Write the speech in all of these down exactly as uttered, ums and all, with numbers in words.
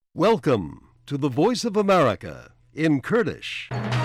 Welcome to the Voice of America in Kurdish.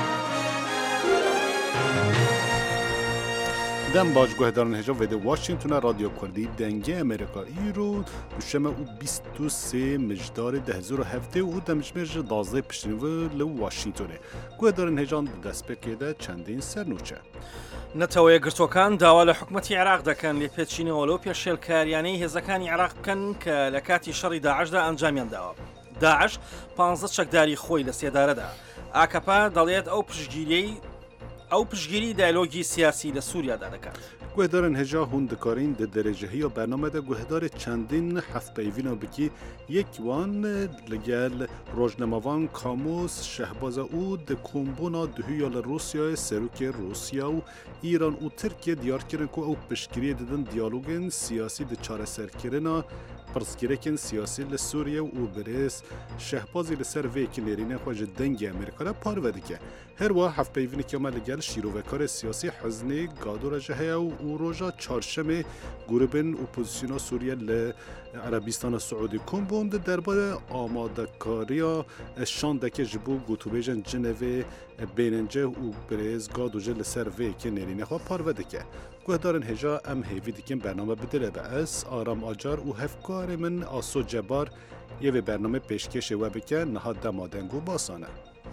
دم باج گوهدارن هجا ویده واشنگتون رادیو کردی دنگه امریکایی رو دوشمه او بیست و سه مجدار ده هزار و هفته و دمجمج دازده پشتنو لو واشنگتونه گوهدارن هجان دست بکیده چندین سرنوچه نەتەوەیە گرتوەکان داوا لە حکومەتی عێراق دەکەن لێ پێچینەوە لەو پێشێلکاریانەی هێزەکانی عێراق بکەن کە لە کاتی شەڕی داعشدا ئەنجامیان داوە. داعش پانزە چەکداری خۆی لە سێدارەدا. ئاکەپا دەڵێت ئەو پشتگیری ئەو پشتگیری دایلۆگی سیاسی لە سووریادا دەکات. گوهدارن هجا هوندکارین ده درجه هی و برنامه ده گوهدار چندین هفت پیوینا بکی یک وان لگل روزنامه‌وان کاموس شهباز او ده کمبونا دهیال روسیا سروک روسیا و ایران و ترکیه دیار کردن که او پشتگیری دادن دیالوگن سیاسی ده چاره سرکرنا پرسکرکن سیاسی لسوریه و برس شهبازی لسر ویکی نرینه خواج دنگی امریکا را پارو که هر وا هفت پیوینی که ما لگل شیروکار سیاسی حزنی گادور جهه و روژا چارشم گروبن اپوزیسیون سوریه ل عربستان سعودی کمبوند درباره آماده کاریا شاندکه جبو گوتوبیجن جنوی بیننجه و برز گادوجه لسر ویکی نرینه خواه پارو که گوهدارن هجا ام هیوی دیکن برنامه بدره به اس آرام آجار و هفکار من آسو جبار یه به برنامه پیشکش و بکن نهاد دمادنگو باسانه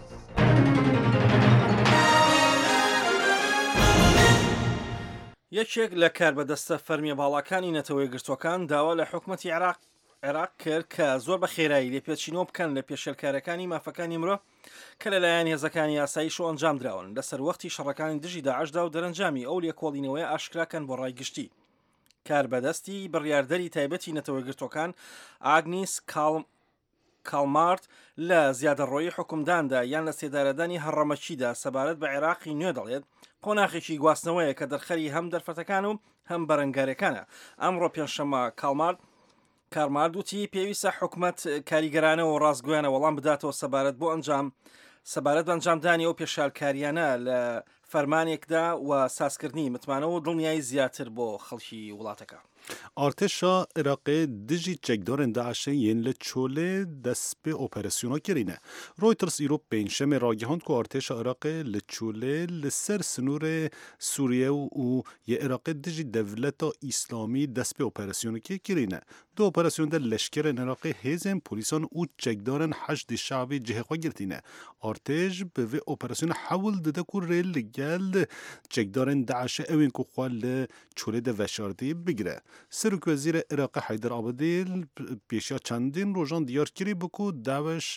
یەکێک لە کاربەدەستە فەرمیە باڵاکانی نەتەوەی گرتوەکان داوا لە حکومەتی عێراق عێراق کرد کە زۆر بە خێرایی لێ پێچینەوە بکەن لە پێشێلکارەکانی مافەکانی مرۆ کە لەلایەن هێزەکانی یاساییش و ئەنجام دراون لەسەر وەختی شەڕەکانی دژی داعشدا و دەرەنجامی ئەو لێکۆڵینەوەی ئاشکراکەن بۆ ڕای گشتی. کاربەدەستی بڕیاردەری تایبەتی نەتەوەی گرتوەکان ئاگنیس کاڵم کاڵمارت لە زیادەڕۆیی حکومداندا یان لە سێدارەدانی هەڕەمەچیدا سەبارەت بە عێراقی نوێ دەڵێت قۆناغێکی گواستنەوەیە کە دەرخەری هەم دەرفەتەکان و هەم بەرەنگارەکانە. ئەمڕۆ پێنجشەممە کاڵمارت کارمارد وتی پێویستە حکومەت کاریگەرانە و ڕاستگویانە وەڵام بداتەوە سەبارەت بۆ ئەنجام سەبارەت بە ئەنجامدانی ئەو پێشالکاریانە لە فەرمانێکدا و سازکردنی متمانەوە و دڵنیایی زیاتر بۆ خەڵکی وڵاتەکە. ارتشا عراق دجی چکدارن داعش ین لچوله دست به اپراسیونا کرینه. رویترز ایرو پنجشنبه راگهاند که ارتشا عراق لچوله لسر سنور سوریه و یه عراق دجی دولت اسلامی دست به اپراسیونا که کرینه. دو اپراسیون در لشکر عراق هزم پلیسان او چکدارن حشد شعبی جه خوا گرتینه. ارتش به اپراسیون حول داده که ریل گل چکدارن داعش اوین که خوال چوله ده وشاردی بگیره. سروک وزیر عراق حیدر آبادی پیشا چندین روزان دیار کری بکو داوش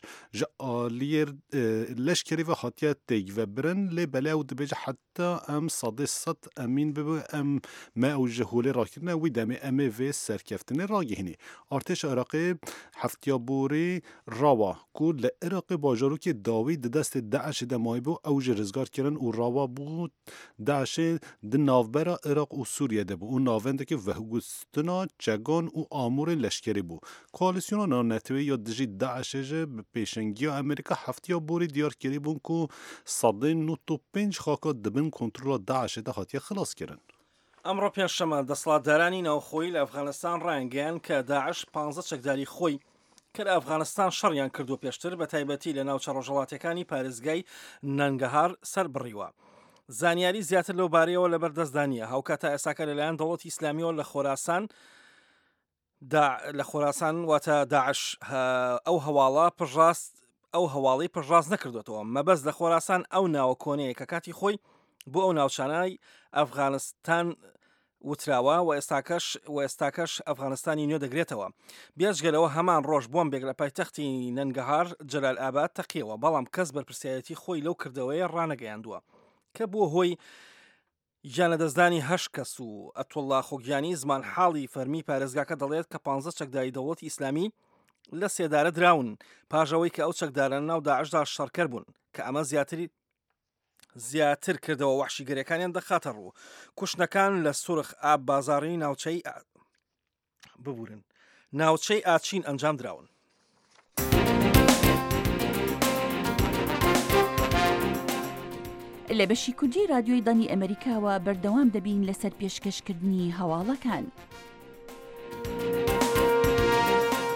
جالیر لشکری و حاتیت تیگ و برن لی بله او دبیج حتی ام صادی صد امین ببو ام ما او جهولی راکرنه وی دمی امی و سرکفتن راگهنی. ارتش عراقی هفتیابوری راوا کو لعراق باجارو که داوی دست داعش دمای بو او جرزگار کرن و راوا بود داعش د ناوبرا عراق و سوریه ده بو. اون ناونده که وهگوستنا چگان و آمور لشکری بو. کوالیسیون نانتوی یا دجی داعش به پیشنگی امریکا هفتیابوری دیار کری بون که صده نوت و پنج خاکا دبن کنترل داعش ده هاتیه خلاص کرن. ئەمڕۆ پێنجشەممە دەسەڵاتدارانی ناوخۆیی لە ئەفغانستان ڕایانگەیان کە داعش پانزە چەکداری خۆی کە لە ئەفغانستان شەڕیان کردو پێشتر بە تایبەتی لە ناوچە ڕۆژهەڵاتەکانی پارێزگای نەنگەهار سەر بڕیوە. زانیاری زیاتر لەو بارەیەوە لەبەردەستدانیە. هاوکاتە ئێساکە لەلایەن دەوڵەتی ئیسلامیەوە لە خۆراسان لە خۆراسان واتە داعش ئەو هەواڵە پڕاست ئەو هەواڵی پڕاست نەکردوێتەوە. مەبەست لە خۆراسان ئەو ناوە کۆنەیە کە کاتی خۆی بۆ ئەو ناوچانای ئەفغانستان وتراوە و ئێستاکەش و ئێستاکەش ئەفغانستانی نوێ دەگرێتەوە. بێجگەلەوە هەمان ڕۆژ بۆمبێک لە پایتەختی نەنگەهار جەلال ئاباد تەقیەوە بەڵام کەس بەرپرسایەتی خۆی لەو کردەوەیە ڕانەگەیاندووە کە بووە هۆی گیانەدەستدانی هەشت کەس و ئەتوڵڵا خۆگیانی زمان حاڵی فەرمی پارێزگاکە دەڵێت کە پانزە چەکداری دەوڵەتی ئیسلامی لە سێدارە دراون پاژەوەی کە ئەو چەکدارە ناو داعشدا شەڕکەر بوون کە ئەمە زیاتری زیاتر کردەوە وحشیگەریەکانیان دەخاتە ڕوو. کوشتنەکان لە سورخ ئاب بازاڕی ناوچەی ببورن ناوچەی ئاچین ئەنجام دراون. لە بەشی کوردی رادیۆی دانی ئەمریکاوە بەردەوام دەبین لەسەر پێشکەشکردنی هەواڵەکان.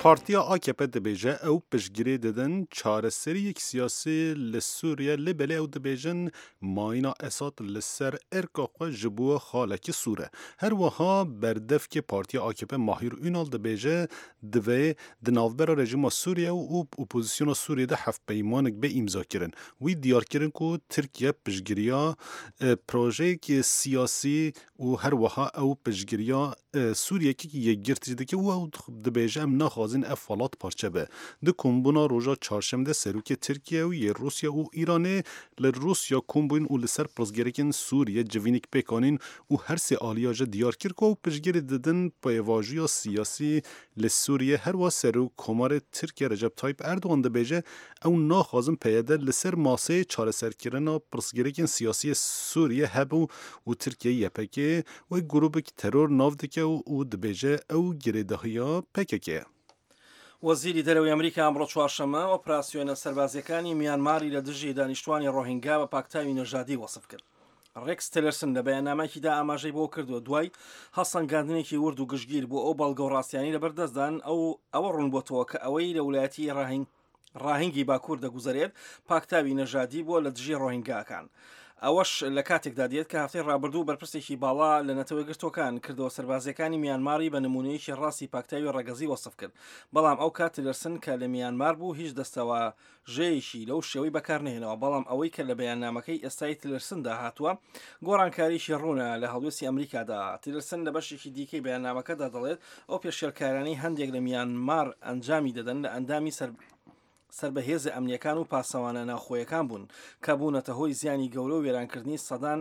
پارتیا آکپ دبیجه او پشگیری دادن چاره سری یک سیاسی لسوریه لبله او دبیجن ماینا اسات لسر ارکاق جبو خالکی سوره هر وها بردف که پارتیا آکپ ماهیر اونال دبیجه دوی دنافبر رژیم سوریه و اپوزیسیون سوریه ده هفت پیمانک به امضا کرن وی دیار کرن که ترکیه پشگیریا پروژه که سیاسی و هر وها او پشگیریا سوریه که یک گرتی ده که او دبیجه ام نخوازین افالات پارچه به ده کمبونا روژا چارشمده سروک ترکیه و یه روسیا و ایرانه لروسیا کمبوین و لسر پرزگرکن سوریه جوینک بکانین و هر سی آلیاج دیار کرد و پشگیر دادن پیواجی سیاسی لسوریه هر و سرو کمار ترکیه رجب تایپ اردوان ده بیجه او نخوازن پیاده لسر ماسه چاره سرکرنا پرزگرکن سیاسی سوریه هبو و ترکیه یپکه و گروه ترور ناو دکه و ده بیجه او گریده ها پککه وەزیری دەرەوەی ئەمریکا ئەمڕۆ چوارشەممە ئۆپراسیۆنە سەربازیەکانی میانماری لە دژی دانیشتوانی ڕۆهینگا بە پاکتاوی نەژادی وەسف کرد. ڕێکس تیلرسن لە بەیاننامەیەکیدا ئاماژەی بۆ کردووە دوای هەڵسەنگاندنێکی ورد و گشتگیر بۆ ئەو بەڵگە و ڕاستیانی لەبەردەستدان ئەو ئەوە ڕوون بۆتەوە کە ئەوەی لە ویلایەتی ڕاهینگ ڕاهینگی باکوور دەگوزارێت پاکتاوی نەژادی بۆ لە دژی ڕۆهینگاکان. ئەوەش لە کاتێکدا دێت کە هەفتەی ڕابردوو بەرپرسێکی باڵا لە نەتەوەی گرتوەکان کردەوە سەربازیەکانی میانماری بە نمونەیەکی ڕاستی پاکتاوی ڕەگەزی وەسف کرد بەڵام ئەو کات تیلرسن کە لە میانمار بوو هیچ دەستەواژەیەکی لەو شێوەی بەکارنهێنەوە بەڵام ئەوەی کە لە بەیاننامەکەی ئێستای تیلرسندا هاتووە گۆڕانکاریشی ڕوونە لە هەڵوێستی ئەمریکادا. تیلرسن لە بەشێکی دیکەی بەیاننامەکەدا دەڵێت ئەو پێشێلکارانەی هەندێک لە میانمار ئەنجامی دەدەن لە ئەندامی سەر سربەهێز ئەمنیەکان و پاسەوانە ناوخۆیەکان بوون کە بوونەتە هۆی زیانی گەورە و وێرانکردنی سەدان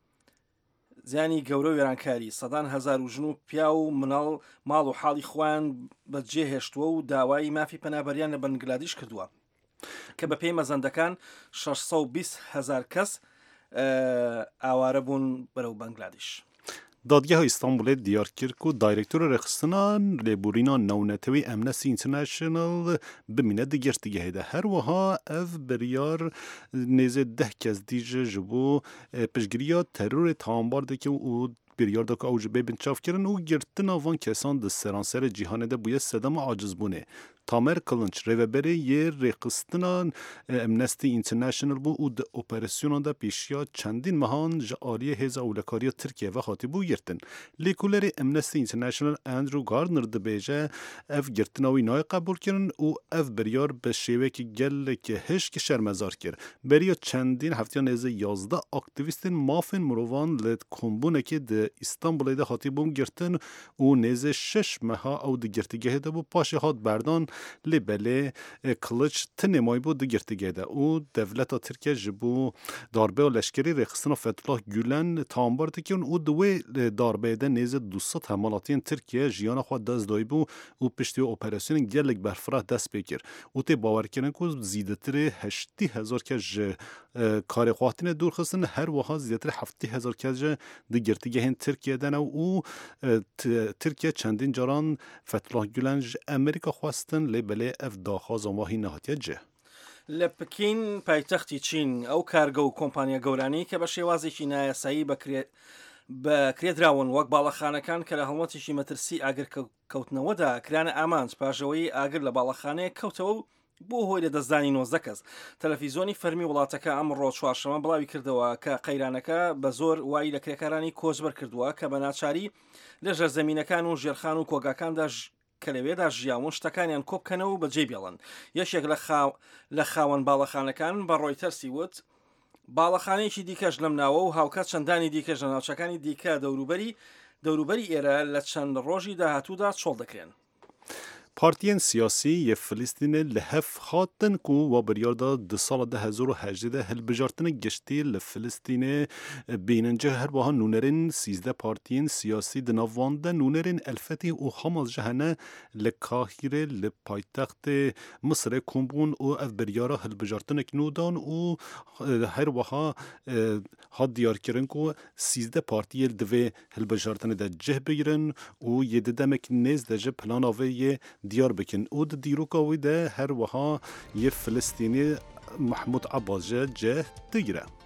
زیانی گەورە و وێرانکاری سەدان هەزار و ژن و پیا و مناڵ ماڵ و حاڵی خۆیان بەجێهێشتووە و داوای مافی پەنابەریان لە بەنگلادیش کردووە کە بە پێی مەزەندەکان شەش سەد و بیست هەزار کەس ئاوارە بوون بەرەو بەنگلادیش. دادگاه استانبول دیار کرد که دایرکتور رخصتان لبورینا نونتوی امنستی اینترنشنال بمینه دگرتگه ده هر وها اف بریار نیزه ده کس دیجه جبو پشگریا ترور تانبار ده که او بریار ده که اوج ببین چاف کرن و گرتنا وان کسان ده سرانسر جیهانه ده بویه صدام عاجز بونه. تامر کلنچ ریوبری یه رقصتنان امنستی اینترنشنال بو او ده اپراسیون ده پیشیا چندین مهان جاری هزا اولکاری ترکیه و خاطی بو گرتن. لیکولری امنستی اینترنشنال اندرو گاردنر ده بیجه اف گرتناوی نای قبول کرن و اف بریار به شیوه که گل که هش که شرمزار کرد. بریا چندین هفتیان نزه یازده اکتیویستین مافن مروان لد کمبونه که ده استانبول ده خاطی بوم گرتن و نزه شش مها او ده گرتگه ده بو پاشه هات بردان لبله کلچ تنمای بود دگرتگه ده او دولت ترکیه جبو داربه و لشکری رخصتنا فتح گولن تانبار تکیون او دوی داربه ده نیز دوست حملاتین ترکیه جیان خود دست دای بو او پشتی اپراسیون گلک برفراه دست بکر او تی باور کنن که زیدتر هشتی هزار که کار خواهتین دور خستن هر وها زیدتر هفتی هزار که دگرتگه هن ترکیه دن او ترکیه چندین جاران فتح گولن امریکا خواستن لبله اف داخواز وماهی نهاتیه جه. لە پکین پایتەختی چین ئەو کارگە و کۆمپانیا گەورانی کە بە شێوازێکی نایاسایی بەکرێدراون وەک باڵەخانەکان کە لە هەڵمەتێکی مەترسی ئاگرکەوتنەوەدا کرانە ئامانج پاشەوەی ئاگر لە باڵەخانەیە کەوتەوە بۆ هۆی لە دەستدانی نۆزدە کەس. تەلەڤیزۆنی فەرمی وڵاتەکە ئەمڕۆ چوارشەممە بڵاوی کردەوە کە قەیرانەکە بە زۆر وای لە کرێکارانی کۆچبەر کردووە کە بە ناچاری لە ژەرزەمینەکان و ژێرخان و کۆگاکاندا کە لەوێدا ژیاون شتەکانیان کۆبکەنەوە و بەجێ بێڵن. یەکێک لە خاوەن باڵەخانەکان بە ڕۆیتەرسی وت باڵەخانەیەکی دیکەش لەم ناوە و هاوکات چەندانی دیکەش لە ناوچەکانی دیکە دەوروبەری دەوروبەری ئێرە لە چەند ڕۆژی داهاتوودا چۆڵ دەکرێن. پارتیان سیاسی یه فلسطین لحف خاطن کو و بریاردا ده سال ده هزار و هجده هل بجارتن گشتی لفلسطین بیننجه هر باها نونرین سیزده پارتیان سیاسی دناوانده نونرین الفتی و حماز جهنه لکاهیره لپایتخت مصر کمبون و اف بریارا هل بجارتن کنودان و هر باها ها دیار کرن کو سیزده پارتی دوی هل بجارتن ده جه بگیرن و یه دمک نیز ده جه پلان آوه یه دیار بکن او د دیروکاوی ده هر وها یه فلسطینی محمود عباس جه جه دیگره.